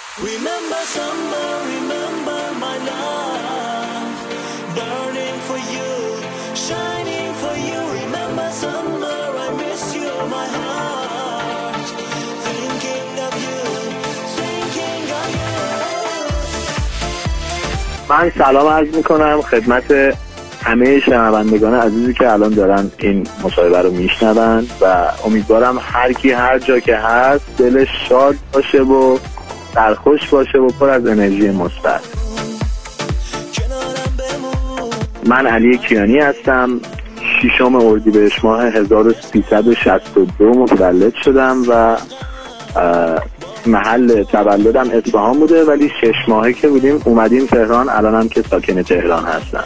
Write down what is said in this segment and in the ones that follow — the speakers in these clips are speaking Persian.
Remember summer, remember my love, burning for you, shining for you. Remember summer, I miss you, my heart, thinking of you, thinking of you. من سلام عرض میکنم خدمت همه شنوندگان عزیزی که الان دارن این مصاحبه رو میشنون و امیدوارم هر کی هر جا که هست دلش شاد باشه و سرخوش باشه و پر از انرژی مثبت. من علی کیانی هستم. 6 اردیبهشت ماه 1362 متولد شدم و محل تولدم اصفهان بوده، ولی 6 ماهه که بودیم اومدیم تهران. الانم که ساکن تهران هستم.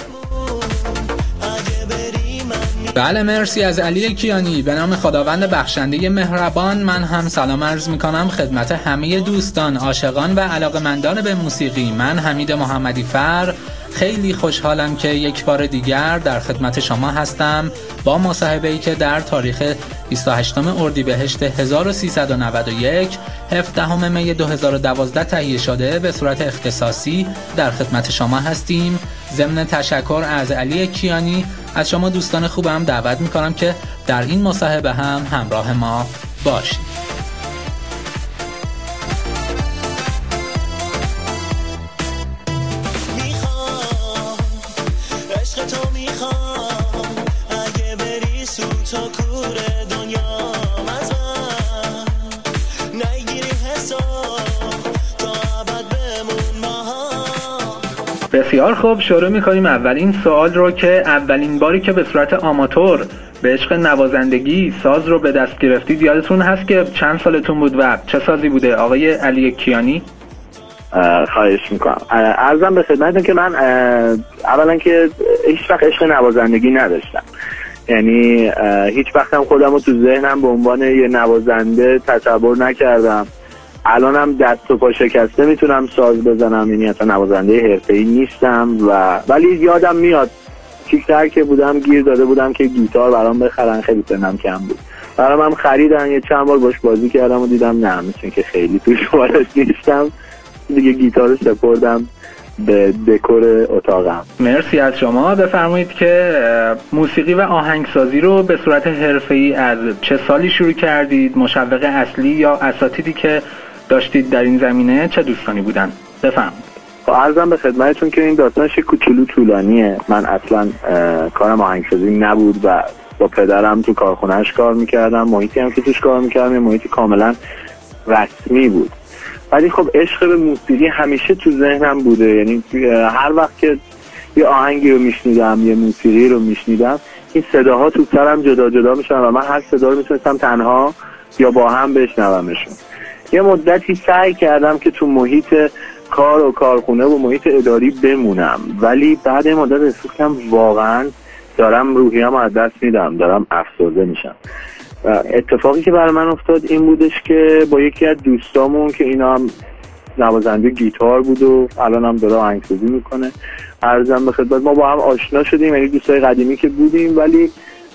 بله مرسی از علی کیانی. به نام خداوند بخشنده مهربان من هم سلام عرض می کنم خدمت همه دوستان، عاشقان و علاقمندان به موسیقی. من حمید محمدی فر خیلی خوشحالم که یک بار دیگر در خدمت شما هستم با مصاحبه‌ای که در تاریخ 28 اردیبهشت 1391 17 می 2012 تهیه شده به صورت اختصاصی در خدمت شما هستیم. ضمن تشکر از علی کیانی از شما دوستان خوبم دعوت میکنم که در این مصاحبه هم همراه ما باشید. بسیار خوب، شروع میکنیم اولین سوال رو که اولین باری که به صورت آماتور به عشق نوازندگی ساز رو به دست گرفتید یادتون هست که چند سالتون بود و چه سازی بوده آقای علی کیانی؟ خواهش میکنم. عرضم به خدمتتون که من اولا که هیچ وقت عشق نوازندگی نداشتم، یعنی هیچ وقت هم خودم رو تو ذهنم به عنوان یه نوازنده تصور نکردم. الانم دست و پا شکسته میتونم ساز بزنم، یعنی اصلا نوازنده حرفه‌ای نیستم ولی یادم میاد کیکتر که بودم گیر داده بودم که گیتار برام بخرن، خیلی سنم کم بود، برام هم خریدن، یه چند بار باش بازی کردم و دیدم نه مثل که خیلی توش وارد نیستم، دیگه گیتار رو سپردم به دکور اتاقم. مرسی از شما. بفرمایید که موسیقی و آهنگسازی رو به صورت حرفه‌ای از چه سالی شروع کردید؟ مشوق اصلی یا اساتیدی که داشتید در این زمینه چه دوستانی بودن؟ بفرمایید. عرضم به خدمتتون که این داستانش کوچولو طولانیه. من اصلا کارم آهنگسازی نبود و با پدرم تو کارخونه‌اش کار میکردم، محیطی هم که توش کار میکردم یه محیطی کاملا رسمی بود، ولی خب عشق به موسیقی همیشه تو ذهنم بوده. یعنی هر وقت که یه آهنگی رو میشنیدم یه موسیقی رو میشنیدم این صداها تو سرم جدا جدا میشن و من هر صدا رو میتونستم تنها یا با هم بشنومشون. یه مدتی سعی کردم که تو محیط کار و کارخونه و محیط اداری بمونم، ولی بعد این مدت احساس کردم واقعا دارم روحیه‌مو از دست میدم، دارم افسرده میشم. اتفاقی که برای من افتاد این بودش که با یکی از دوستامون که اینا هم نوازنده گیتار بود و الان هم داره آهنگسازی میکنه، عرضم به خدمت ما با هم آشنا شدیم، یعنی دوستای قدیمی که بودیم، ولی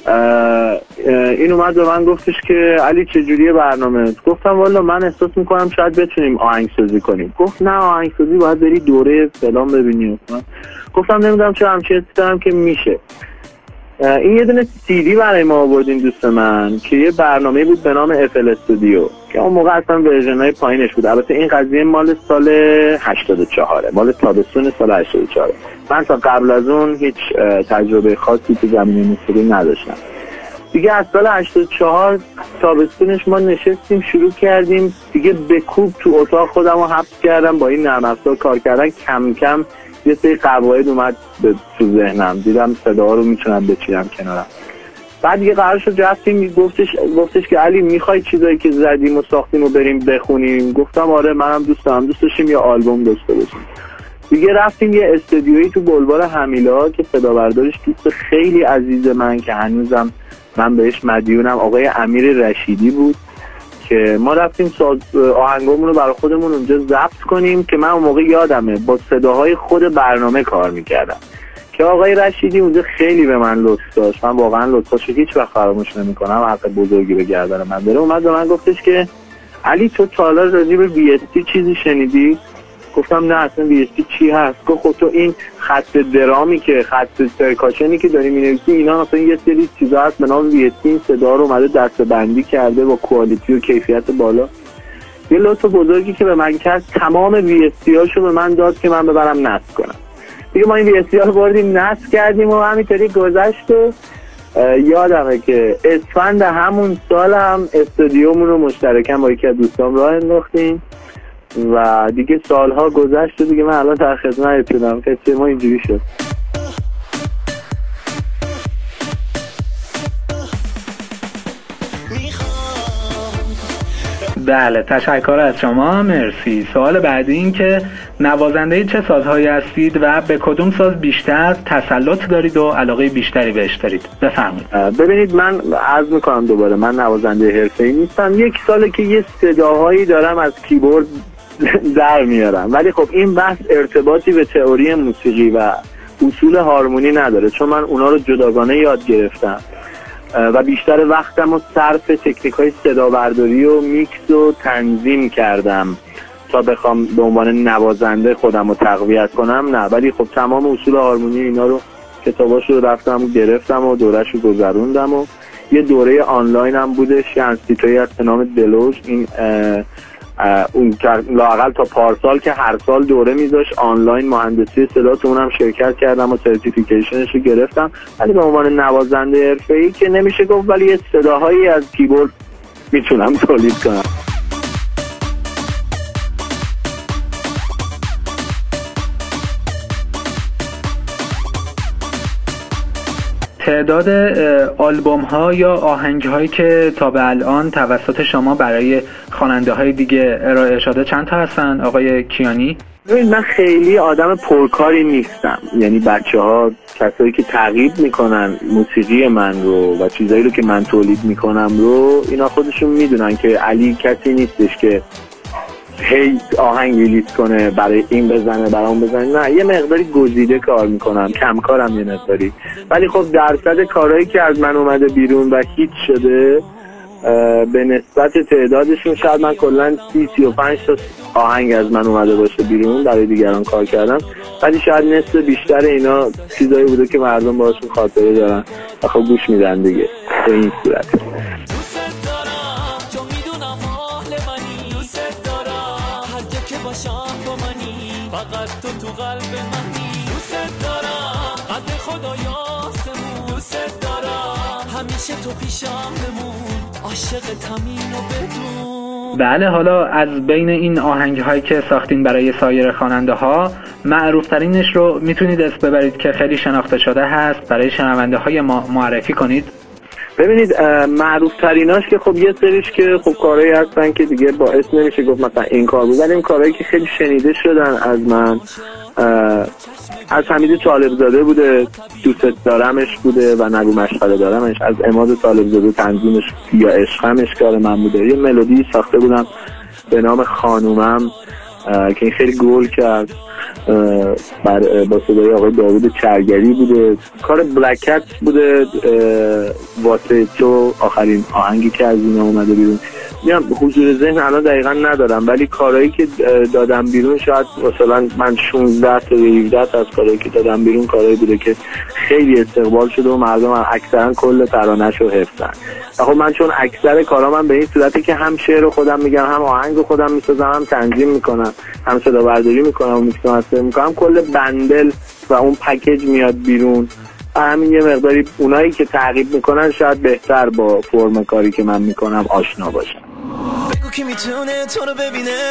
این اومد به من گفتش که علی چجوریه برنامه؟ گفتم والا من احساس میکنم شاید بتونیم آهنگسازی کنیم. گفت نه آهنگسازی باید بری دوره فلان ببینیم. گفتم نمیدونم چرا همچین حسی دارم که میشه. این یه دونه CD برای ما آوردین دوست من که یه برنامه بود به نام FL استودیو که اون موقع اصلا ورژن‌های پایینش بود. البته این قضیه مال سال 84، مال تابستون سال 84. من تا قبل از اون هیچ تجربه خاصی تو زمینه موسیقی نداشتم. دیگه از سال 84 تابستونش ما نشستیم شروع کردیم دیگه به کوب تو اتاق خودم رو حبس کردم با این نرم افزار کار کردن. کم کم یه سری قواعد اومد تو ذهنم، دیدم صداها رو میتونم بچینم کنارم. بعد دیگه قرار شد رفتیم، گفتش که علی میخوای چیزایی که زدیم و ساختیم و بریم بخونیم؟ گفتم آره منم دوست داشتیم یه آلبوم داشته باشیم. دیگه رفتیم یه استودیویی تو بلوار همیلا که صدابردارش دوست خیلی عزیز من که هنوزم من بهش مدیونم، آقای امیر رشیدی بود، که ما رفتیم آهنگامون رو برای خودمون اونجا ضبط کنیم که من اون موقع یادمه با صداهای خود برنامه کار میکردم که آقای رشیدی اونجا خیلی به من لطف داشت. من واقعا لطفاشو هیچ وقت فراموش نمیکنم، حق بزرگی به گردن من داره. اومد به من گفتش که علی تو تا حالا راجع به VST چیزی شنیدی؟ گفتم نه اصلا VST چی هست؟ گفت خب تو این خط درامی که خط پرکاشنی که داری می‌نویسی اینا مثلا یه سری چیزا هست به نام VST، این صدا رو اومده دسته‌بندی کرده با کوالیتی و کیفیت بالا. یه لطف بزرگی که به من کرد تمام VST هاشو به من داد که من ببرم نصب کنم. دیگه ما این VST ها رو بردیم نصب کردیم و همینطوری گذشت و یادمه که اسفند همون سال هم استودیومون رو مشترکاً با یکی از دوستام راه انداختیم و دیگه سالها گذشت و دیگه من الان در خدمتتونم. قصه ما اینجوری شد. بله تشکر از شما، مرسی. سوال بعدی این که نوازنده چه سازهایی هستید و به کدوم ساز بیشتر تسلط دارید و علاقه بیشتری بهش دارید؟ بفرمایید. ببینید من عرض میکنم دوباره من نوازنده حرفه‌ای نیستم. یک ساله که یه صداهایی دارم از کیبورد در میارم، ولی خب این بحث ارتباطی به تئوری موسیقی و اصول هارمونی نداره چون من اونا رو جداگانه یاد گرفتم و بیشتر وقتم رو صرف تکنیک‌های صدا برداری و میکس و تنظیم کردم تا بخوام به عنوان نوازنده خودم رو تقویت کنم. نه، ولی خب تمام اصول هارمونی اینا رو کتاباش رو رفتم و گرفتم و دورش رو گذروندم و یه دوره آنلاین هم بودش یه انستیتویی هست به نام دلوژ. این اون لااقل تا پارسال که هر سال دوره میذاش آنلاین مهندسی صدا، تو اونم شرکت کردم و سرتیفیکیشنش رو گرفتم. ولی به عنوان نوازنده حرفه‌ای که نمیشه گفت، ولی یه صداهایی از کیبورد میتونم تولید کنم. تعداد آلبوم ها یا آهنگ هایی که تا به الان توسط شما برای خواننده های دیگه ارائه شده چند تا هستن آقای کیانی؟ من خیلی آدم پرکاری نیستم، یعنی بچه ها کسایی که تعقیب میکنن موسیقی من رو و چیزایی رو که من تولید میکنم رو اینا خودشون میدونن که علی کسی نیستش که هی آهنگ ریلیز کنه برای این بزنه برای اون بزنه. نه، یه مقداری گزیده کار میکنم، کم کارم یه مقداری، ولی خب درصد کارهایی که از من اومده بیرون و هیت شده به نسبت تعدادشون شاید من کلا 30-35 تا آهنگ از من اومده باشه بیرون برای دیگران کار کردم، ولی شاید نصف بیشتر اینا چیزایی بوده که مردم باهاشون خاطره دارن و خب گوش میدن دیگه. به این صورت فقط تو قلب منی، دوست دارم قد خدایا سمون، دوست دارم همیشه تو پیشم بمون، عاشق تمین و بدون. بله، حالا از بین این آهنگ هایی که ساختین برای سایر خواننده ها معروف ترینش رو میتونید اسم ببرید که خیلی شناخته شده هست برای شنونده های ما معرفی کنید؟ ببینید معروف تریناش که خب یه سریش که خب کارهایی هستن که دیگه باعث نمیشه گفت مثلا این کار بود، ولی این کارهایی که خیلی شنیده شدن از من از حمید طالبزاده بوده، دوست دارمش بوده و نگو مشغله دارمش، از عماد طالبزاده تنظیمش یا عشقمش کار من بوده. یه ملودی ساخته بودم به نام خانومم که این خیلی گل کرد با صدای آقای داوود چرگری بوده. کار بلک کت بوده واسه تو، آخرین آهنگی که از اینا اومده بیرون. میگم حضور ذهن الان دقیقا ندارم، ولی کارهایی که دادم بیرون شاید مثلا من 16 تا 17 تا از کارهایی که دادم بیرون کارهایی بوده که خیلی استقبال شده و مردم اکثرا کل ترانه‌شو حفظن. خب من چون اکثر کارا من به این صورتی که هم شعر رو خودم میگم، هم آهنگ رو خودم میسازم، هم تنظیم میکنم، هم صدا برداری میکنم و میکس مستر میکنم، کل بندل و اون پکیج میاد بیرون. همین یه مقداری اونایی که تعقیب میکنن شاید بهتر با فرم کاری که من میکنم آشنا باشن. بگو که میتونه تو رو ببینه،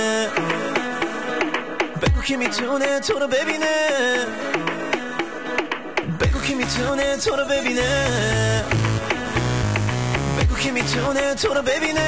بگو که میتونه تو رو ببینه، بگو که میتونه تو رو ببینه، بگو که میتونه تو رو ببینه،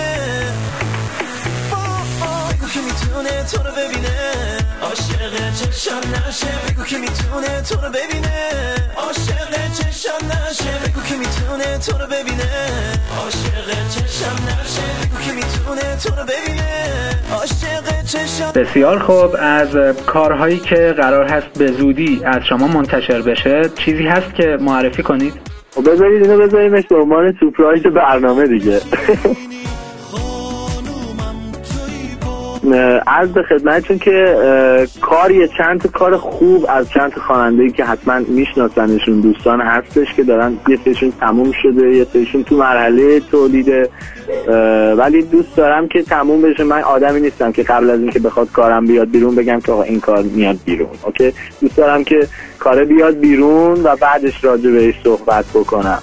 بگو که میتونه تو رو ببینه، عاشق چشم نشه، بگو که میتونه تو رو ببینه، عاشق چشم نشه، بگو که میتونه تو رو ببینه، عاشق چشم نشه، بگو که میتونه تو رو ببینه، عاشق چشم. بسیار خوب، از کارهایی که قرار هست به زودی از شما منتشر بشه چیزی هست که معرفی کنید؟ بذارید اینو بذاریمش به عنوان سورپرایز برنامه دیگه. عرض به خدمتتون که چند تا کار خوب از چند تا خواننده‌ای که حتما میشناسنشون دوستان هستش که دارن، یه سریشون تموم شده، یه سریشون تو مرحله تولیده، ولی دوست دارم که تموم بشه. من آدمی نیستم که قبل از اینکه بخواد کارم بیاد بیرون بگم که آقا این کار میاد بیرون. اوکی، دوست دارم که کار بیاد بیرون و بعدش راجع بهش صحبت بکنم.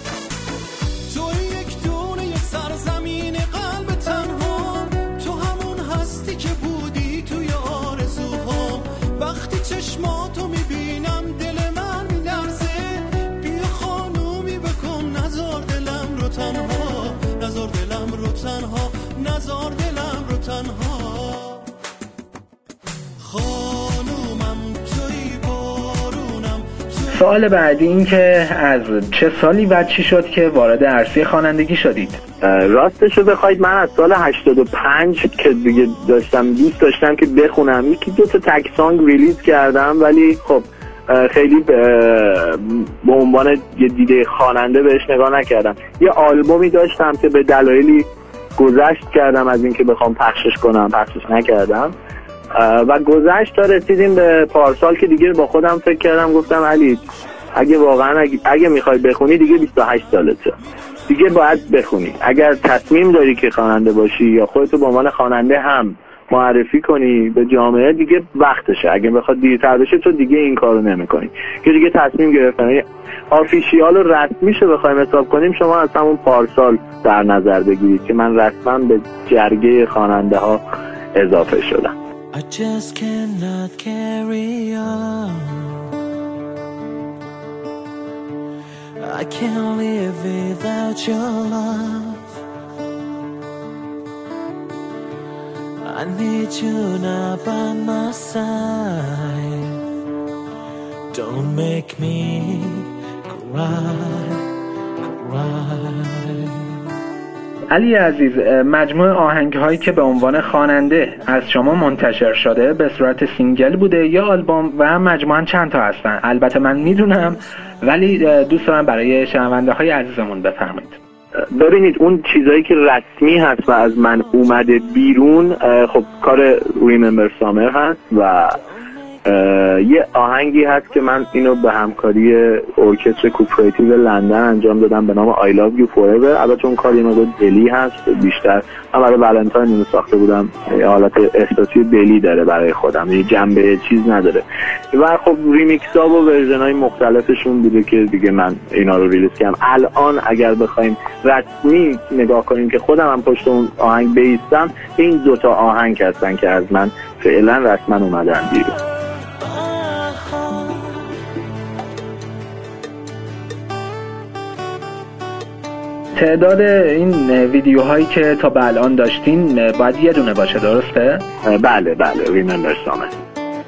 سوال بعدی این که از چه سالی و چی شد که وارد عرصه خوانندگی شدید؟ راستشو بخواید من از سال 85 که دیگه دوست داشتم که بخونم، یکی دو تا تک سانگ ریلیز کردم، ولی خب خیلی به عنوان یه دیده خواننده بهش نگاه نکردم. یه آلبومی داشتم که به دلایلی گذشت کردم از اینکه بخوام پخشش کنم، پخشش نکردم و گذشت تا رسیدیم به پارسال که دیگه با خودم فکر کردم، گفتم علی اگه واقعا اگه میخوای بخونی دیگه 28 سالته، دیگه باید بخونی. اگر تصمیم داری که خواننده باشی یا خودتو به عنوان خواننده هم معرفی کنی به جامعه، دیگه وقتشه. اگه بخواد دیرتر بشه تو دیگه این کارو نمی‌کنی که دیگه تصمیم گرفتن. آفیشیال و رسمیشو بخوایم حساب کنیم شما از همون پارسال در نظر بگیرید که من رسما به جرگه خواننده ها اضافه شدم. I just cannot carry on. I can't live without your love. I need you now by my side. Don't make me cry. علی عزیز، مجموع آهنگ هایی که به عنوان خواننده از شما منتشر شده به صورت سینگل بوده یا آلبوم و مجموعاً چند تا هستن؟ البته من میدونم ولی دوست دارم برای شنونده های عزیزمون بفرمایید. ببینید اون چیزایی که رسمی هست و از من اومده بیرون، خب کار Remember Summer هست و یه آهنگی هست که من اینو به همکاری ارکستر کوپراتیو لندن انجام دادم به نام I Love You Forever. البته اون کار یه مقدار دلی هست بیشتر، من برای ولنتاین اینو ساخته بودم، یه حالت احساسی دلی داره برای خودم، یه جنبه چیز نداره و خب ریمیکس ها و ورژن های مختلفشون بوده که دیگه من اینا رو ریلیز کردم. الان اگر بخوایم رسمی نگاه کنیم که خودم هم پشت اون آهنگ بیستم، این دوتا آهنگ هستن که از من فعلا رسما اومدن بیرون. تعداد این ویدیوهایی که تا به الان داشتین باید یه دونه باشه، درسته؟ بله Remember Summer.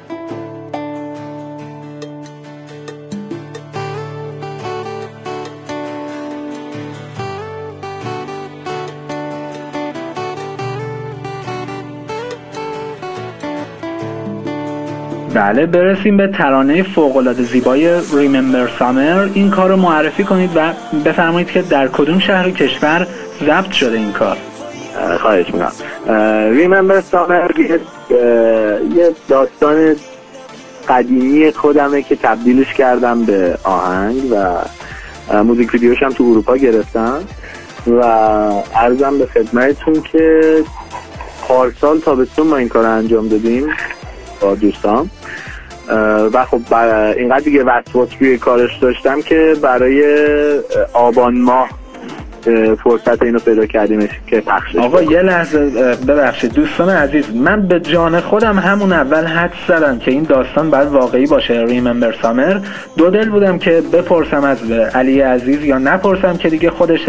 بله، برسیم به ترانه فوق‌العاده زیبای Remember Summer. این کار رو معرفی کنید و بفرمایید که در کدوم شهر کشور ضبط شده این کار. خواهش می‌کنم. Remember Summer یه داستان قدیمی خودمه که تبدیلش کردم به آهنگ و موزیک ویدیوش هم تو اروپا گرفتم و عرضم به خدمتتون که پارسال تابستون ما این کار انجام دادیم با دوستان و خب اینقدر دیگه وسواس روی کارش داشتم که برای آبان ماه فرصت اینو پیدا کردیم که پخشش. آقا یه لحظه ببخشید دوستان عزیز، من به جان خودم همون اول حدس زدم که این داستان باید واقعی باشه. Remember Summer دو دل بودم که بپرسم از علی عزیز یا نپرسم که دیگه خودش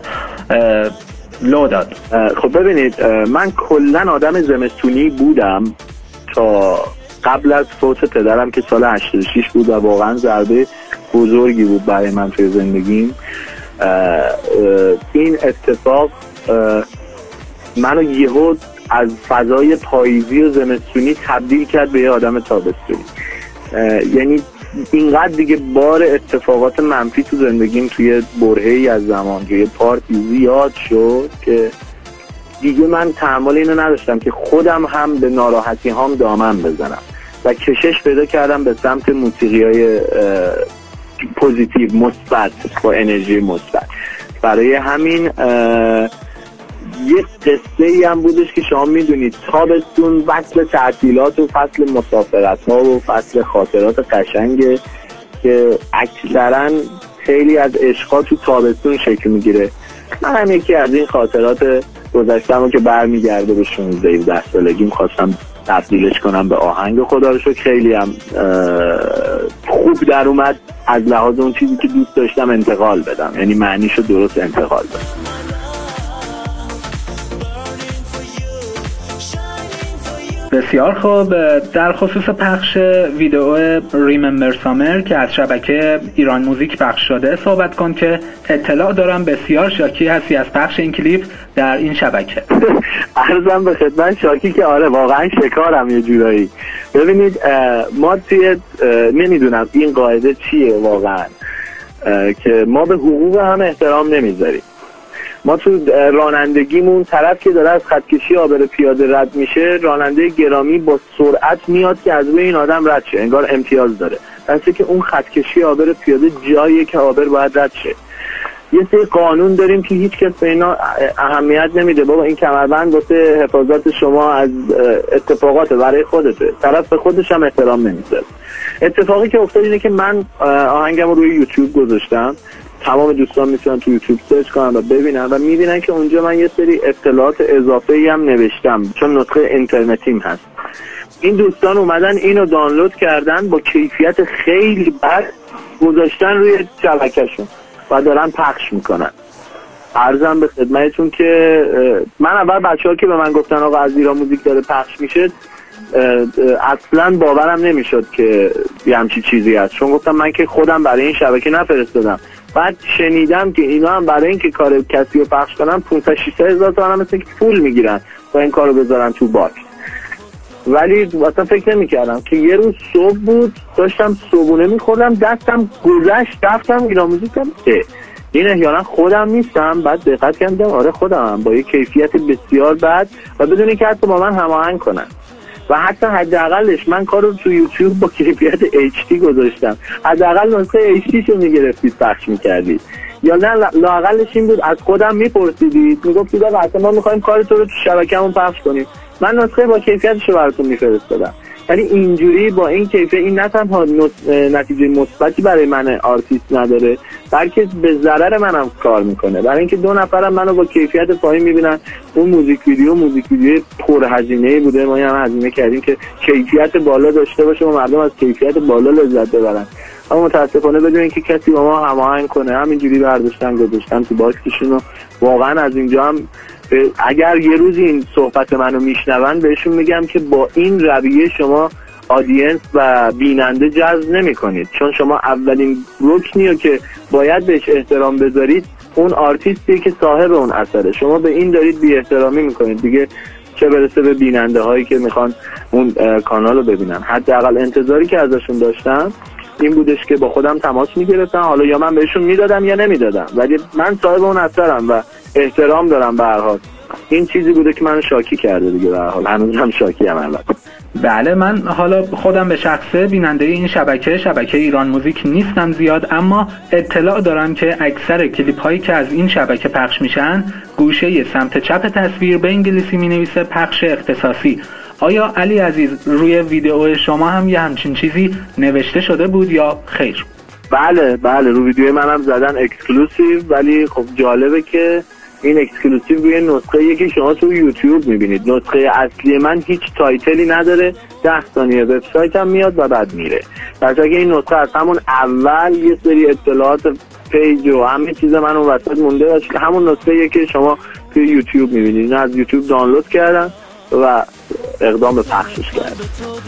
لو داد. خب ببینید من کلن آدم زمستونی بودم تا قبل از فوت پدرم که سال 86 بود و واقعا ضربه بزرگی بود برای من توی زندگیم. این اتفاق منو یهو از فضای پاییزی و زمستونی تبدیل کرد به یه آدم تابستونی. یعنی اینقدر دیگه بار اتفاقات منفی تو زندگیم توی برهه‌ای از زمان توی پارتی زیاد شد که دیگه من تحمل اینو نداشتم که خودم هم به ناراحتی هام دامن بزنم و کشش پیدا کردم به سمت موسیقی‌های پوزیتیو، مثبت، با انرژی مثبت. برای همین یه قصه‌ای هم بودش که شما میدونید تابستون فصل تعطیلات و فصل مسافرت‌ها و فصل خاطرات قشنگه که اکثرا خیلی از عشقا تو تابستون شکل میگیره. من هم یکی از این خاطرات گذشتم که برمیگرده به 16 سالگیم خواستم تبدیلش کنم به آهنگ. خدا رو شکر خیلی هم خوب در اومد، از لحاظ اون چیزی که دوست داشتم انتقال بدم، یعنی معنیشو درست انتقال بدم. بسیار خوب. در خصوص پخش ویدیو ریممبر سامر که از شبکه ایران موزیک پخش شده صحبت کن که اطلاع دارم بسیار شاکی هستی از پخش این کلیپ در این شبکه. عرضم به خدمت شاکی که آره واقعا شکارم یه جورایی. ببینید ما توی نمیدونم این قاعده چیه واقعا که ما به حقوق هم احترام نمیذاریم. ما تو رانندگیمون طرف که داره از خطکشی عابر پیاده رد میشه، راننده گرامی با سرعت میاد که از روی این آدم رد شه، انگار امتیاز داره، درسته که اون خطکشی عابر پیاده جاییه که عابر باید رد شه. یه سری قانون داریم که هیچ کس به اینا اهمیت نمیده. بابا این کمربند واسه حفاظت شما از اتفاقات برای خودته، طرف به خودش هم احترام نمیذاره. اتفاقی که افتاد اینه که من آهنگم رو روی یوتیوب گذاشتم. تمام دوستان میتونن تو یوتیوب سرچ کنن و ببینن و میبینن که اونجا من یه سری اطلاعات اضافه‌ای هم نوشتم چون نسخه اینترنتیم هست. این دوستان اومدن اینو دانلود کردن با کیفیت خیلی بد گذاشتن روی شبکه‌شون و دارن پخش میکنن. عرضم به خدمتتون که من اول بچه‌ها که به من گفتن آقا از ایران موزیک داره پخش میشه اصلا باورم نمیشد که یه همچی چیزی هست، چون گفتم من که خودم برای این شبکه نفرستادم. بعد شنیدم که اینا هم برای اینکه کار کسی رو پخش کنن 500-600 هزار تومان هم مثل که پول میگیرن تا این کارو بذارن تو باکس. ولی اصلا فکر نمی‌کردم که یه روز صبح بود داشتم صبحونه می‌خوردم دستم گذشت رفتم ایران موزیکم این احیانا خودم نیستم. بعد دقت کردم آره خودمم با یه کیفیت بسیار بد و بدون اینکه حتی با من هماهنگ کنن و حتی حداقلش من کارو تو یوتیوب با کیفیت HD گذاشتم، حداقل نسخه HD شو میگرفتید پخش میکردید یا نه لااقلش این بود از خودم میپرسیدید میگفتید آقا ما میخوایم کار تو رو تو شبکه‌مون پخش کنیم، من نسخه با کیفیتشو براتون میفرستادم. یعنی اینجوری با این کیفیت این نه تنها نتیجه مثبتی برای من آرتیست نداره بلکه به ضرر منم کار میکنه، برای اینکه دو نفرم منو با کیفیت پایین میبینن. اون موزیک ویدیو پرهزینه بوده، ما هم هزینه کردیم که کیفیت بالا داشته باشه و مردم از کیفیت بالا لذت ببرن، اما متاسفانه بدون اینکه کسی با ما هماهنگ کنه همینجوری برداشتن گذاشتن تو باکسشون. و واقعا از اینجا هم اگر یه روز این صحبت منو میشنون بهشون میگم که با این رویه شما آدینس و بیننده جذب نمی‌کنید، چون شما اولین رکنیو که باید بهش احترام بذارید اون آرتیستی که صاحب اون اثره. شما به این دارید بی احترامی میکنید دیگه، چه برسه به بیننده هایی که میخوان اون کانال رو ببینن. حداقل انتظاری که ازشون داشتم این بودش که با خودم تماس میگرفتن، حالا یا من بهشون میدادم یا نمیدادم، ولی من صاحب اون اثرم و احترام دارم به هر حال. این چیزی بوده که منو شاکی کرده دیگه، به هر حال هنوزم شاکی ام. البته بله، من حالا خودم به شخصه بیننده این شبکه ایران موزیک نیستم زیاد، اما اطلاع دارم که اکثر کلیپ هایی که از این شبکه پخش میشن گوشه سمت چپ تصویر به انگلیسی مینویسه پخش اختصاصی. آیا علی عزیز روی ویدیو شما هم یه همچین چیزی نوشته شده بود یا خیر؟ بله رو ویدیو منم زدن اکسکلوسیو، ولی خب جالبه که این اکسکلوسیو روی نسخه که شما تو یوتیوب میبینید. نسخه اصلی من هیچ تایتلی نداره، 10 ثانیه وبسایتم میاد و بعد میره. پس اگه این نسخه از همون اول یه سری اطلاعات پیج و همه چیز من اون وسط مونده باشه که همون نسخه که شما تو یوتیوب میبینید، از یوتیوب دانلود کردم و اقدام به پخشش کردم.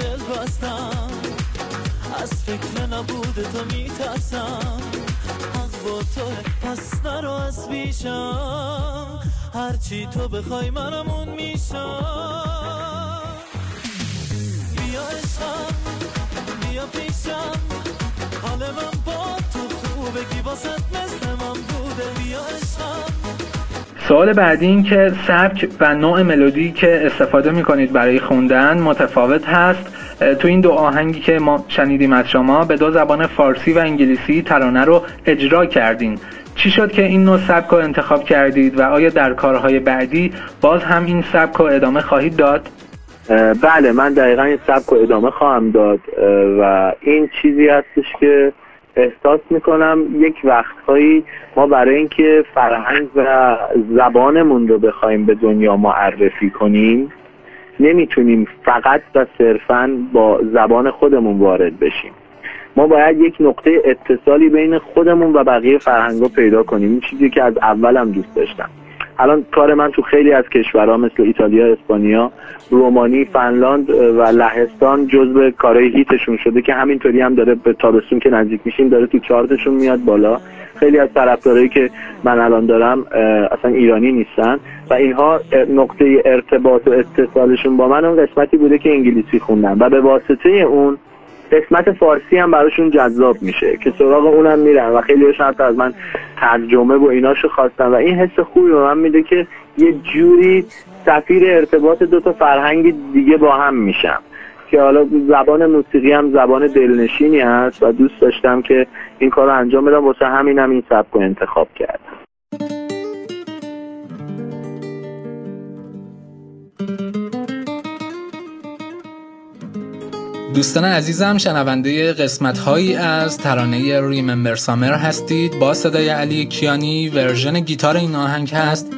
از فکر نبود تو میترسم، حق با تو پس نرو از بیشم، هرچی تو بخوای منمون میشم. بیا عشقم بیا پیشم، حال من با تو خوبه کی باست مثل من بوده. بیا عشقم. سوال بعدی این که سبک و نوع ملودی که استفاده میکنید برای خوندن متفاوت هست. تو این دو آهنگی که ما شنیدیم از شما به دو زبان فارسی و انگلیسی ترانه رو اجرا کردین. چی شد که این نوع سبک رو انتخاب کردید و آیا در کارهای بعدی باز هم این سبک رو ادامه خواهید داد؟ بله، من دقیقا این سبک رو ادامه خواهم داد و این چیزی هستش که احساس میکنم یک وقتهایی ما برای اینکه فرهنگ و زبانمون رو بخوایم به دنیا معرفی کنیم نمیتونیم فقط و صرفاً با زبان خودمون وارد بشیم. ما باید یک نقطه اتصالی بین خودمون و بقیه فرهنگا پیدا کنیم. این چیزی که از اولم دوست داشتم. الان کار من تو خیلی از کشورها مثل ایتالیا، اسپانیا، رومانی، فنلاند و لهستان جزو کارهای هیتشون شده که همینطوری هم داره به تابستون که نزدیک میشیم داره تو چارتشون میاد بالا. خیلی از طرفدارایی که من الان دارم اصلا ایرانی نیستن و اینها نقطه ارتباط و اتصالشون با من اون قسمتی بوده که انگلیسی خوندن و به واسطه اون قسمت فارسی هم براشون جذاب میشه که سراغ اونم میرن و خیلی حتی از من ترجمه و ایناشو خواستن و این حس خوبی به من میده که یه جوری سفیر ارتباط دو تا فرهنگ دیگه با هم میشم که حالا زبان موسیقی هم زبان دلنشینی هست و دوست داشتم که این کار رو انجام بدم. واسه همینم این سبک رو انتخاب کردم. دوستان عزیزم، شنونده قسمت‌هایی از ترانه ریممبر سامر هستید. با صدای علی کیانی ورژن گیتار این آهنگ هست.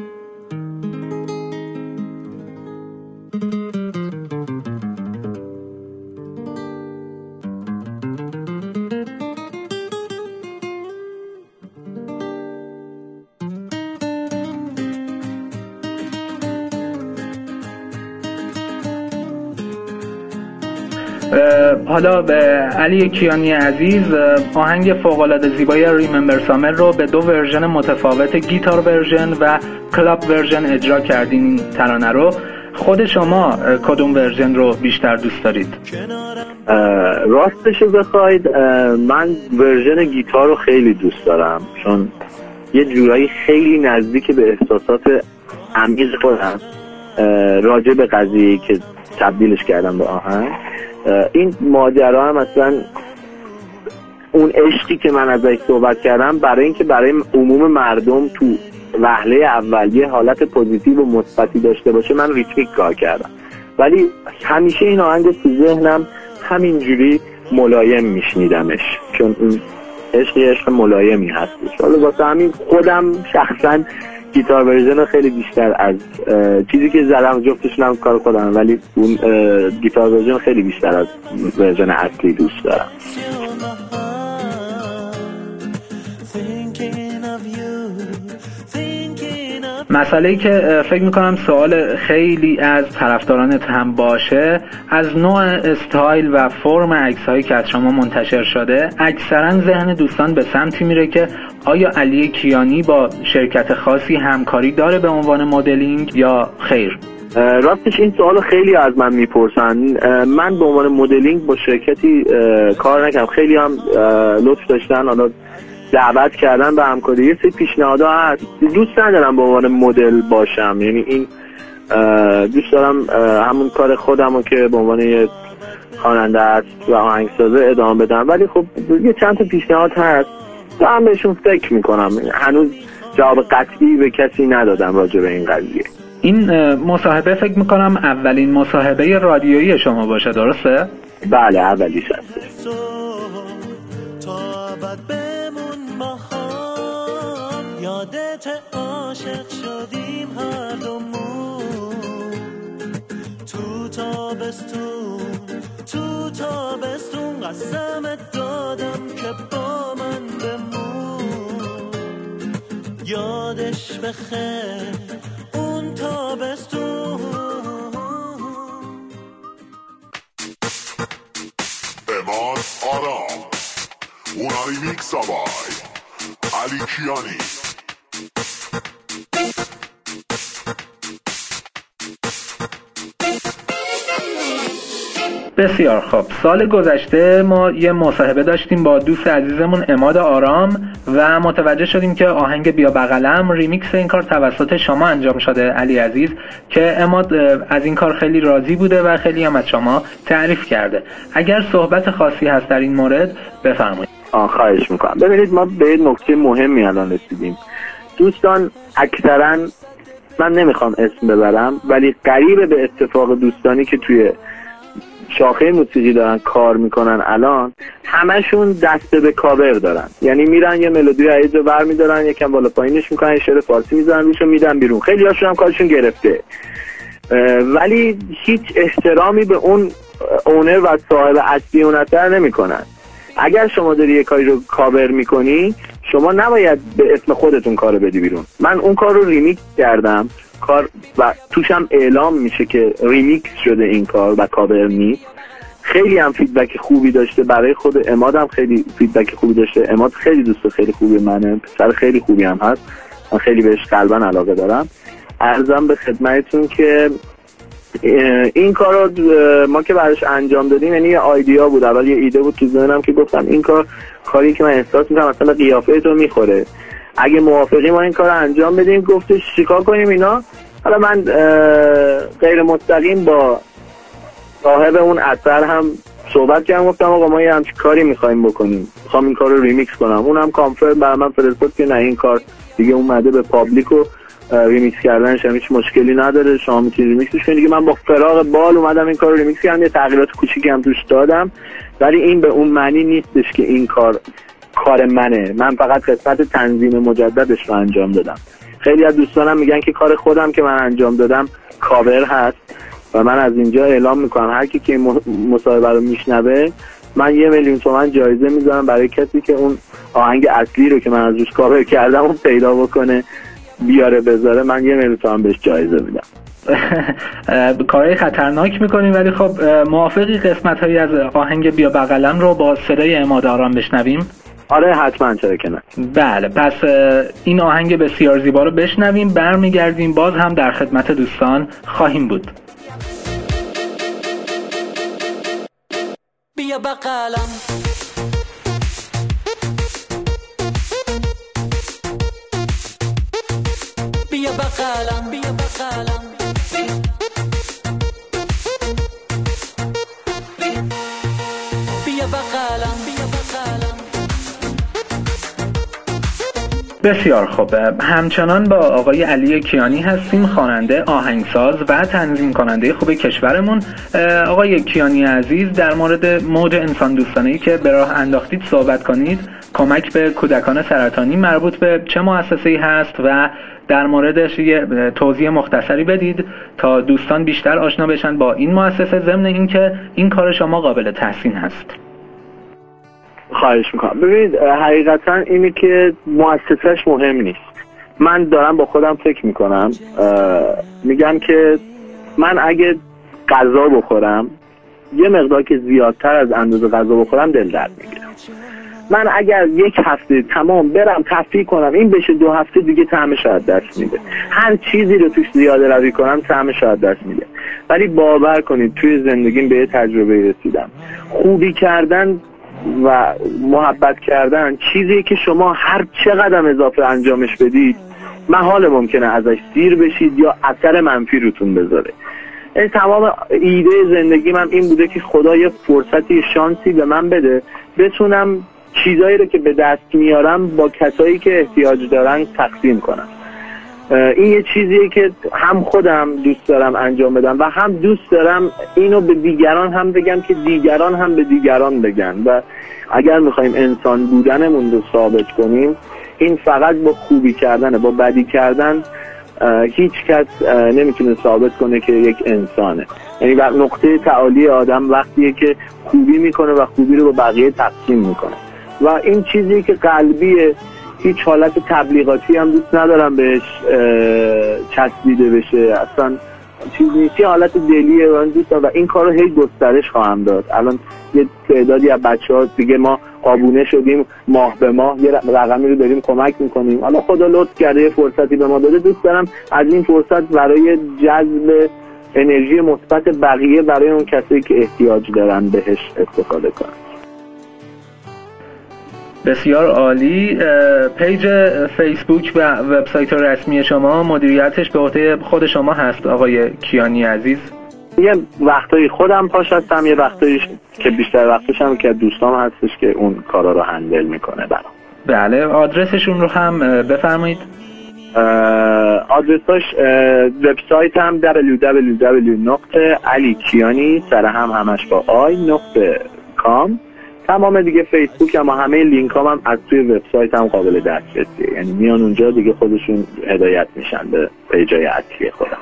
حالا به علی کیانی عزیز، آهنگ فوق‌العاده زیبای ریممبر سامر رو به دو ورژن متفاوت، گیتار ورژن و کلاب ورژن اجرا کردین. این ترانه رو خود شما کدوم ورژن رو بیشتر دوست دارید؟ راستش رو بخواید من ورژن گیتار رو خیلی دوست دارم، چون یه جورایی خیلی نزدیک به احساسات عمیق خودم راجع به قضیه‌ای که تبدیلش کردم به آهنگ. این ماجرا هم اصلا اون عشقی که من ازش صحبت کردم برای اینکه برای عموم مردم تو وهله اولیه حالت پوزیتیو و مثبتی داشته باشه من ریتمیک کار کردم، ولی همیشه این آهنگ تو ذهنم همینجوری ملایم میشنیدمش، چون این عشق ملایمی هستش. حالا واسه همین خودم شخصا گیتار ورژن رو خیلی بیشتر از چیزی که زدم، جفتشون هم کار خودم، ولی اون گیتار ورژن خیلی بیشتر از ورژن اصلی دوست دارم. مسئله‌ای که فکر میکنم سوال خیلی از طرفدارانت هم باشه، از نوع استایل و فرم عکس‌هایی که از شما منتشر شده اکثرا ذهن دوستان به سمتی میره که آیا علی کیانی با شرکت خاصی همکاری داره به عنوان مدلینگ یا خیر؟ راستش این سوالو خیلی از من میپرسن. من به عنوان مدلینگ با شرکتی کار نکردم، خیلی هم لطف داشتن، حالا دعوت کردن به همکاری، یه سری پیشنهادها هست. دوست ندارم به عنوان مدل باشم، یعنی این دوست دارم همون کار خودمو که به عنوان یه خواننده است و آهنگسازه ادامه بدم، ولی خب یه چند تا پیشنهاد هست و هم بهشون فکر میکنم. هنوز جواب قطعی به کسی ندادم راجع به این قضیه. این مصاحبه فکر میکنم اولین مصاحبه رادیویی شما باشه، درسته؟ بله، اولیش هست. یادت عاشق شدیم هر دومون تو تابستون قسمت دادم که با من بمون، یادش بخیر اون تابستون. امان آرام una remix by علی کیانی. بسیار خوب. سال گذشته ما یه مصاحبه داشتیم با دوست عزیزمون عماد آرام و متوجه شدیم که آهنگ بیا بغلم ریمیکس این کار توسط شما انجام شده علی عزیز، که عماد از این کار خیلی راضی بوده و خیلی هم از شما تعریف کرده. اگر صحبت خاصی هست در این مورد بفرمایید. خواهش میکنم. ببینید ما به نکته مهمی الان رسیدیم. دوستان اکثرا، من نمیخوام اسم ببرم، ولی قریب به اتفاق دوستانی که توی شاخه موسیقی دارن کار میکنن الان، همشون دسته به کاور دارن. یعنی میرن یه ملودی عید رو برمیدارن، یکم بالا پایینش میکنن، شعر فارسی میذارن روشو میدن بیرون. خیلی هاشون هم کارشون گرفته، ولی هیچ احترامی به اون اونر و صاحب اصلی اون اثر نمیکنن. اگر شما داری یه کاری رو کاور میکنی، شما نباید به اسم خودتون کارو بدی بیرون. من اون کار رو ریمیکس کردم، کار و توشم اعلام میشه که ریمیکس شده این کار و کاور نیست. خیلی هم فیدبک خوبی داشته، برای خود عمادم خیلی فیدبک خوبی داشته. عماد خیلی دوست خیلی خوبی منه، پسر خیلی خوبی هم هست، من خیلی بهش قلبا علاقه دارم. عرضم به خدمتتون که این کار رو ما که براش انجام دادیم، یعنی یه آیدیا بود، اول یه ایده بود تو ذهنم که گفتم این کاری که من احساس میکنم مثلا قیافه تو میخوره، اگه موافقی ما این کار رو انجام بدیم. گفتش چیکار کنیم اینا. حالا من غیر مستقیم با صاحب اون اثر هم صحبت کردم، گفتم آقا ما یه همچین کاری میخوایم بکنیم، میخوام این کار رو ریمیکس کنم. اونم کانفرم برای من فرستاد که نه، این کار دیگه اومده به پابلیک و ریمیکس کردنش هم هیچ مشکلی نداره، شما میتونید ریمیکسش کنید دیگه. من با فراغ بال اومدم این کار رو ریمیکس کردم، یه تغییرات کوچیکی هم توش دادم، ولی این به اون معنی نیستش که این کار منه. من فقط قسمت تنظیم مجددش رو انجام دادم. خیلی از دوستانم میگن که کار خودم که من انجام دادم کاور هست و من از اینجا اعلام میکنم هر کی که مصاحبه رو میشنوه، من 1,000,000 تومان جایزه میذارم برای کسی که اون آهنگ اصلی رو که من از روش کاور کردم اون پیدا بکنه بیاره بذاره. من 1,000,000 تومان بهش جایزه میدم. کاری خطرناک میکنیم، ولی خب موافقی قسمت هایی از آهنگ بیا بغلم رو با صدای عماد آرام بشنویم؟ آره حتما، چرا که نه. بله، پس این آهنگ بسیار زیبا رو بشنویم، برمیگردیم باز هم در خدمت دوستان خواهیم بود. بیا بغلم، بیا بغلم، بیا بغلم، بیا بغلم، بیا بغلم. بسیار خوب، همچنان با آقای علی کیانی هستیم، خواننده، آهنگساز و تنظیم کننده خوب کشورمون. آقای کیانی عزیز، در مورد موج انسان دوستانه‌ای که به راه انداختید صحبت کنید. کمک به کودکان سرطانی مربوط به چه مؤسسه‌ای هست و در موردش یه توضیح مختصری بدید تا دوستان بیشتر آشنا بشن با این مؤسسه، ضمن اینکه این کار شما قابل تحسین هست. خواهش میکنم. ببینید حقیقتا اینه که مؤسسهش مهم نیست. من دارم با خودم فکر میکنم، میگم که من اگه غذا بخورم یه مقدار که زیادتر از اندازه غذا بخورم دل درد میگیرم. من اگر 1 هفته تمام برم تفریح کنم، این بشه 2 هفته دیگه طعمش از دست میده. هر چیزی رو توش زیاده روی کنم طعمش از دست میده. ولی باور کنید توی زندگیم به یه تجربه رسیدم، خوبی کردن و محبت کردن چیزی که شما هر چقدر اضافه انجامش بدید محال ممکنه ازش سیر بشید یا اثر منفی روتون بذاره. این تمام ایده زندگی من این بوده که خدا یه فرصتی، شانسی به من بده بتونم چیزایی رو که به دست میارم با کسایی که احتیاج دارن تقسیم کنم. این یه چیزیه که هم خودم دوست دارم انجام بدم و هم دوست دارم اینو به دیگران هم بگم که دیگران هم به دیگران بگن. و اگر میخوایم انسان بودنمون رو ثابت کنیم، این فقط با خوبی کردنه. با بدی کردن هیچ کس نمیتونه ثابت کنه که یک انسانه. یعنی نقطه تعالی آدم وقتیه که خوبی میکنه و خوبی رو با بقیه تقسیم میکنه و این چیزی که قلبیه، هیچ حالت تبلیغاتی هم دوست ندارم بهش چسبیده بشه، اصلا چیز نیست، حالت دلیه و دوست دارم و این کار رو هی گسترش خواهم داد. الان یه تعدادی از بچه‌ها دیگه ما آبونه شدیم، ماه به ماه یه رقمی رو داریم کمک میکنیم. حالا خدا لطف کرده یه فرصتی به ما داده، دوست دارم از این فرصت برای جذب انرژی مثبت بقیه برای اون کسایی که احتیاج دارن بهش استفاده کنم. بسیار عالی. پیج فیسبوک و وبسایت رسمی شما مدیریتش به عهده خود شما هست آقای کیانی عزیز؟ یه وقتایی خودم پاش هستم، یه وقتایی که بیشتر وقتش هم که دوستام هستش که اون کارا رو هندل میکنه برام. بله، آدرسشون رو هم بفرمایید. آدرساش وبسایت هم www.alikiyani.com. تمام دیگه فیسبوک هم و همه لینک هم از توی وبسایت هم قابل دسترسیه، یعنی میان اونجا دیگه خودشون هدایت میشن به پیجای اصلی خودم.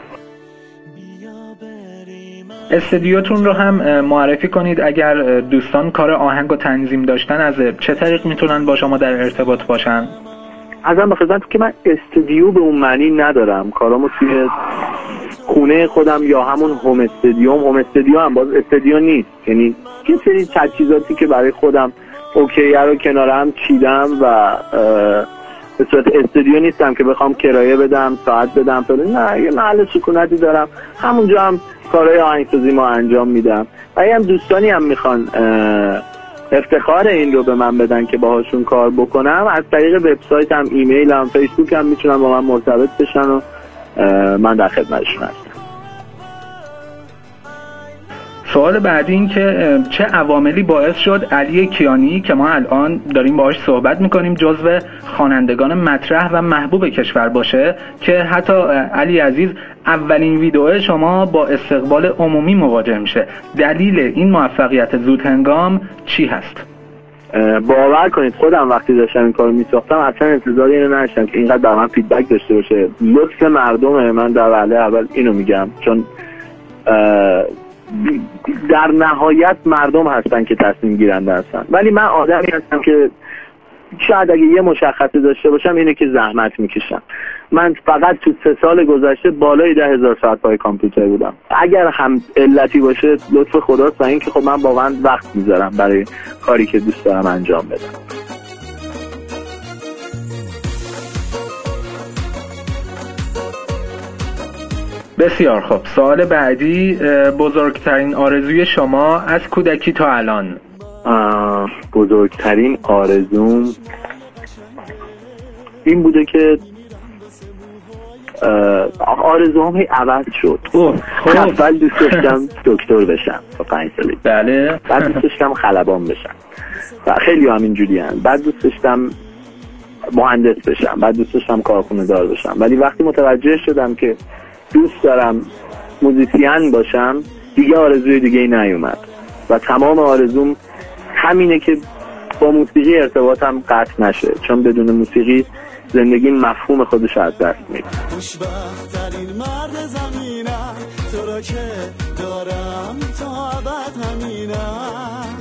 استودیوتون رو هم معرفی کنید. اگر دوستان کار آهنگ و تنظیم داشتن از چه طریق میتونن با شما در ارتباط باشن؟ ازم بخدمت که من استودیو به اون معنی ندارم، کارامو توی خونه خودم یا همون هوم استودیو هم باز استودیو نیست، یعنی یه سری تجهیزاتی که برای خودم اوکیه رو کنارم چیدم و به صورت استودیو نیستم که بخوام کرایه بدم، ساعت بدم، نه، یه محل سکونتی دارم، همونجا هم کارهای آهنگسازی ما انجام میدم. و هم دوستانی هم میخوان افتخار این رو به من بدن که باهاشون کار بکنم، از طریق وبسایتم، ایمیلم، فیسبوکم میتونن با من مرتبط بشن و من در خدمتشون هستم. سوال بعدی این که چه عواملی باعث شد علی کیانی که ما الان داریم باهاش صحبت میکنیم جزو خوانندگان مطرح و محبوب کشور باشه، که حتی علی عزیز اولین ویدیو شما با استقبال عمومی مواجه میشه؟ دلیل این موفقیت زود هنگام چی هست؟ باور کنید خودم وقتی داشتم این کارو میساختم اصلا انتظار اینو نداشتم که اینقدر به من فیدبک داشته باشه. لطف مردمه، من در وهله اول اینو میگم، چون در نهایت مردم هستن که تصمیم گیرنده هستن، ولی من آدمی هستم که شاید اگه یه مشخصه داشته باشم اینه که زحمت میکشم. من فقط تو 3 سال گذشته بالای 10,000 ساعت پای کامپیوتر بودم. اگر هم علتی باشه لطف خداست و این که خب من واقعا وقت میذارم برای کاری که دوست دارم انجام بدم. بسیار خب. سوال بعدی، بزرگترین آرزوی شما از کودکی تا الان؟ بزرگترین آرزوم این بوده که آرزوام هی عوض شد. اول دوست داشتم دکتر بشم تا 5 سال. بله. بعد دوست داشتم خلبان بشم و خیلی همینجوری هن. بعد دوست داشتم مهندس بشم، بعد دوست داشتم کارخونه دار بشم، ولی وقتی متوجه شدم که دوست دارم موزیسین باشم دیگه آرزوی دیگه ای نیومد و تمام آرزوم همینه که با موسیقی ارتباطم قطع نشه، چون بدون موسیقی زندگی مفهوم خودش از دست میده. خوشبخت‌ترین مرد زمینم، تو را که دارم تا ابد همینم.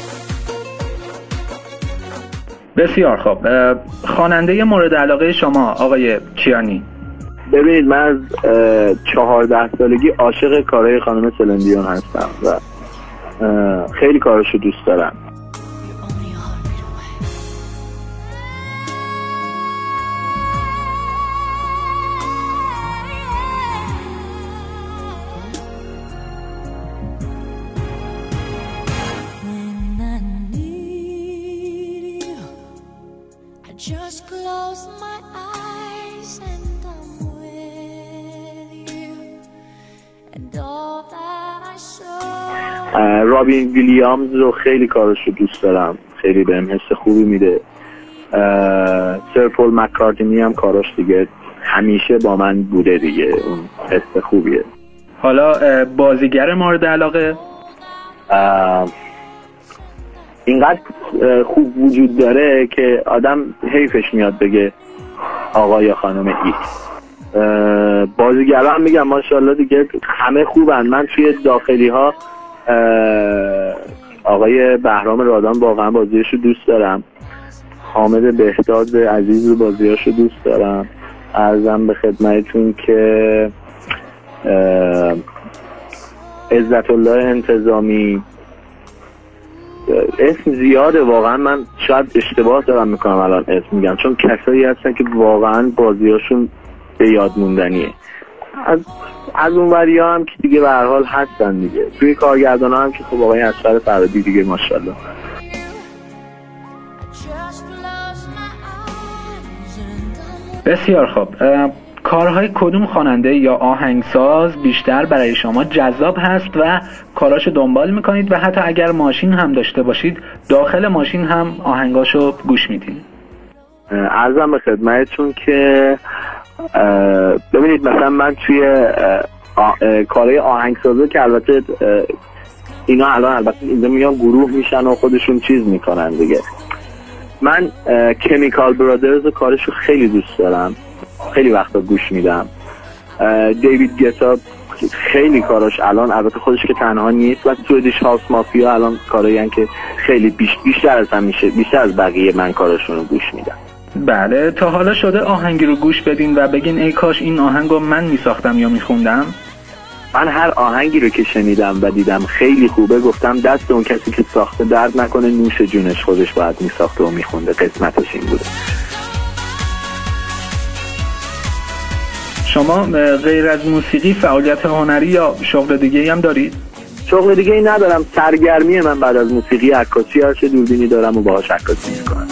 بسیار خب. خواننده مورد علاقه شما آقای کیانی؟ ببینید من از 14 سالگی عاشق کارهای خانم سلین دیون هستم و خیلی کاراشو دوست دارم. رابین ویلیامز رو خیلی کارش رو دوست دارم، خیلی بهم حس خوبی میده. سر پول مکارتنی هم کاراش دیگه همیشه با من بوده دیگه، اون حس خوبیه. حالا بازیگر مورد علاقه؟ اینقدر خوب وجود داره که آدم حیفش میاد بگه آقا یا خانم ایکس. بازیگران میگم ماشاءالله دیگه همه خوبن. من توی داخلی ها آقای بهرام رادان واقعا بازیشو دوست دارم، حامد بهداد عزیز رو بازیاشو دوست دارم. عرضم به خدمتتون که عزت الله انتظامی، اسم زیاده واقعا، من شاید اشتباه دارم میکنم الان اسم میگم، چون کسایی هستن که واقعا بازیاشون به یاد موندنیه. از اون وریا هم که دیگه به هر حال هستن دیگه. توی کارگردان ها هم که خب آقای اصغر فرهادی دیگه ماشاءالله. بسیار خوب. کارهای کدوم خواننده یا آهنگساز بیشتر برای شما جذاب هست و کاراشو دنبال میکنید و حتی اگر ماشین هم داشته باشید داخل ماشین هم آهنگاشو گوش میدید؟ عرضم به خدمتتون که ببینید مثلا من توی کارهای آهنگسازی که البته اینا الان البته اینجا میان گروه میشن و خودشون چیز میکنن دیگه، من کمیکال برادرز کارشو خیلی دوست دارم، خیلی وقتا گوش میدم. دیوید گتا خیلی کاراش الان البته خودش که تنها نیست و سویدیش هاوس مافیا الان کارایی هن که خیلی بیشتر از هم میشه، بیشتر از بقیه من کاراشون رو گوش میدم. بله، تا حالا شده آهنگی رو گوش بدین و بگین ای کاش این آهنگو من میساختم یا میخوندم؟ من هر آهنگی رو که شنیدم و دیدم خیلی خوبه گفتم دست اون کسی که ساخته درد نکنه، نوش جونش، خودش باید میساخته و میخونده، قسمتش این بوده. شما غیر از موسیقی فعالیت هنری یا شغل دیگه هم دارید؟ شغل دیگه ای ندارم، سرگرمی من بعد از موسیقی عکاسی هست، دوربینی دارم و باهاش عکاسی میکنم.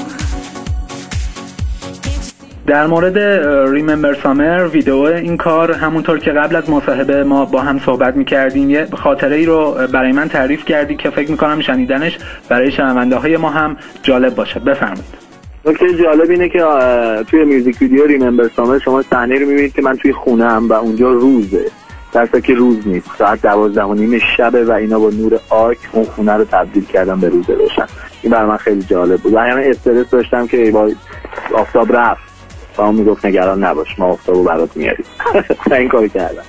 در مورد ریممبر سامر ویدیو این کار همونطور که قبل از مصاحبه ما با هم صحبت میکردیم یه خاطره ای رو برای من تعریف کردی که فکر میکنم شنیدنش برای شنونده های ما هم جالب باشه. بفرمایید. نکته جالب اینه که توی میوزیک ویدیو ریممبر سامر شما صحنه رو میبینید که من توی خونه‌ام و اونجا روزه، درسته که روز نیست، ساعت 12:30 شبه و اینا با نور آرک اون خونه رو تبدیل کردم به روز روشن. این برای من خیلی جالب بود و همین استرس داشتم که با آفتاب رفت و اون میگفت نگران نباش ما آفتابو برات میاریم. این کارو کردم.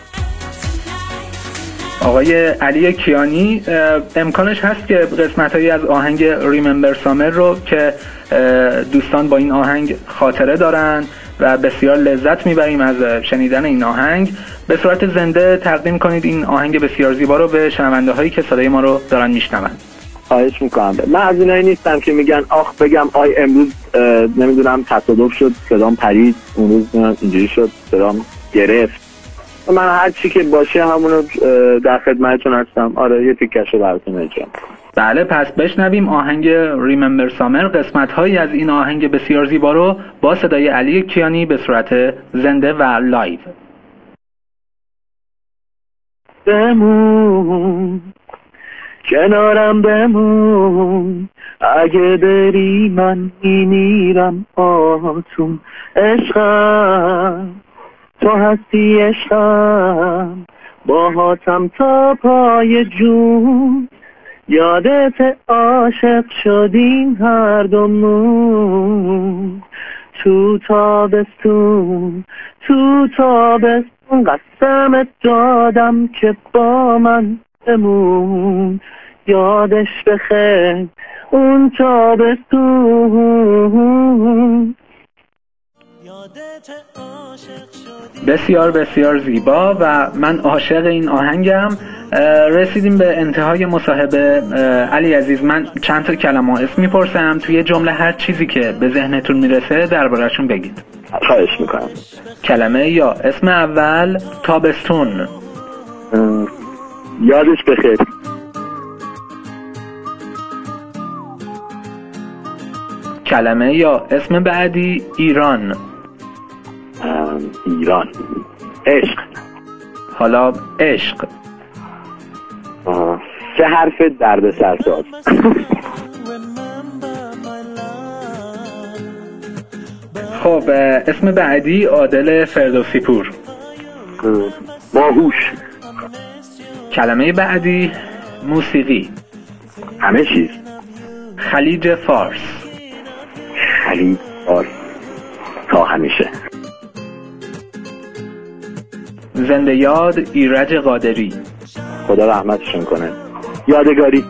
آقای علی کیانی، امکانش هست که قسمت‌هایی از آهنگ ریممبر سامر رو که دوستان با این آهنگ خاطره دارن و بسیار لذت میبریم از شنیدن این آهنگ، به صورت زنده تقدیم کنید این آهنگ بسیار زیبا رو به شنونده هایی که صدای ما رو دارن میشنون؟ خواهش میکنم. من از اینایی نیستم که میگن آخ بگم آی امروز نمیدونم تصادف شد صدام پرید، اون روز اینجوری شد صدام گرفت. من هر چی که باشه همونو در خدمتتون هستم. آره یه تیکشو براتون اجرا. بله، پس بشنویم آهنگ ریممبر سامر، قسمت‌هایی از این آهنگ بسیار زیبا رو با صدای علی کیانی به صورت زنده و لایو. بمون کنارم بمون، اگه بری من میمیرم آتون، عشقم تو هستی عشقم، باهاتم تا پای جون، یادت عاشق شدیم هر دومون، تو تابستون قسمت دادم که با من بمون، یادش بخیر اون تابستون. بسیار بسیار زیبا و من عاشق این آهنگم. رسیدیم به انتهای مصاحبه. علی عزیز، من چند تا کلمه اسم میپرسم، توی جمله هر چیزی که به ذهنتون میرسه درباره‌شون بگید. خواهش میکنم. کلمه یا اسم اول تابستون. یادش بخیر. کلمه یا اسم بعدی ایران. ایران. عشق. حالا عشق. 3 حرف درد سرساز. خب اسم بعدی عادل فردوسی پور. باهوش. کلمه بعدی موسیقی. همه چیز. خلیج فارس. خلیج فارس تا همیشه. زنده یاد ایرج قادری. خدا رحمتشون کنه. یادگاری.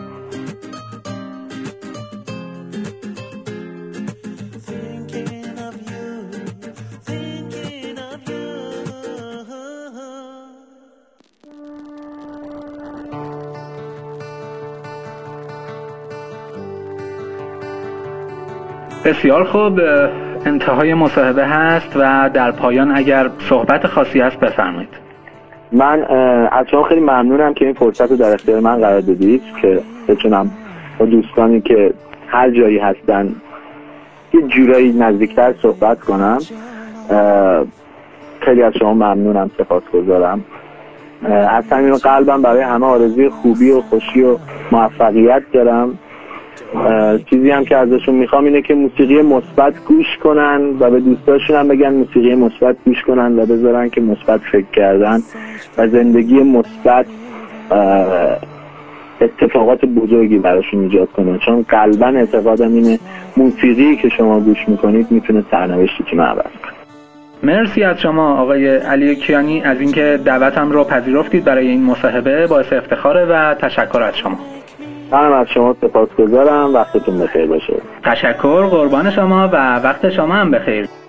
بسیار خوب، انتهای مصاحبه هست و در پایان اگر صحبت خاصی هست بفرمایید. من از شما خیلی ممنونم که این فرصت رو در اختیار من قرار دادید که بتونم با دوستانی که هر جایی هستن یه جورایی نزدیکتر صحبت کنم خیلی از شما ممنونم، سپاسگزارم. از صمیم قلبم برای همه آرزوی خوبی و خوشی و موفقیت دارم. چیزی هم که ازشون میخوام اینه که موسیقی مثبت گوش کنن و به دوستاشون هم بگن موسیقی مثبت گوش کنن و بذارن که مثبت فکر کردن و زندگی مثبت اتفاقات بزرگی براشون ایجاد کنن، چون قلباً اعتقادم اینه موسیقی که شما گوش میکنید میتونه سرنوشتی که عوض کنه. مرسی از شما آقای علی کیانی از اینکه دعوتم رو پذیرفتید برای این مصاحبه، باعث افتخاره و تشکر از شما. منم از شما سپاسگزارم، وقتتون بخیر باشه. تشکر، قربان شما و وقت شما هم بخیر.